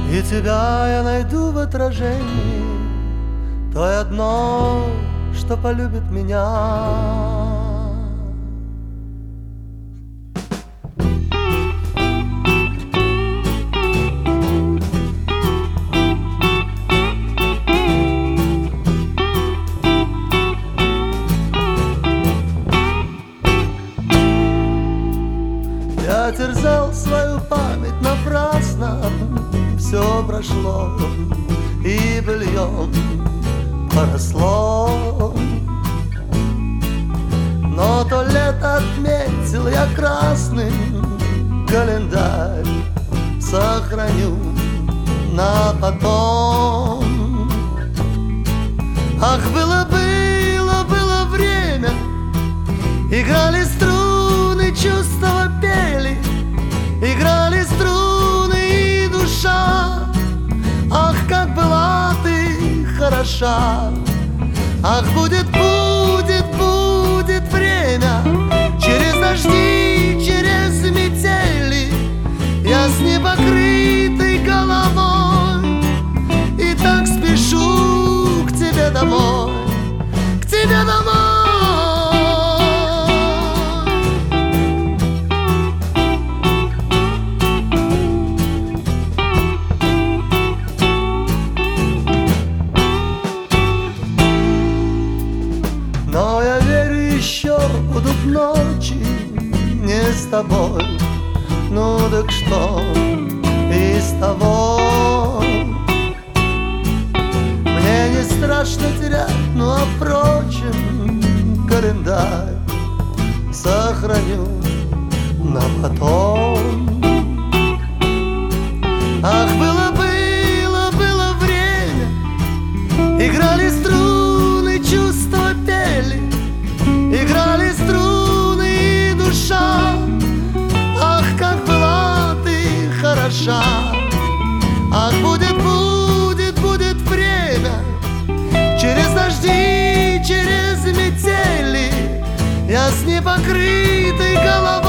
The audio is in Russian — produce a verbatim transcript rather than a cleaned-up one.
И тебя я найду в отражении той одной, что полюбит меня. Я терзал свою память напрасно, все прошло и быльем поросло. Но то лето отметил я красным, календарь сохраню на потом. Ах, было, было, было время, играли струны, чувства пели, играли струны и душа. Ах, как была ты хороша. Ах, будет, будет, будет время, через дожди, через метели, я с непокрытой головой и так спешу к тебе домой, к тебе домой. Но я верю, еще будут ночи не с тобой. Ну так что из того? Мне не страшно терять, ну а впрочем, календарь сохраню на потом. Ах, было, было, было время, играли струны, чувства пели, играли струны и душа. Ах, как была ты хороша. Ах, будет, будет, будет время, через дожди, через метели, я с непокрытой головой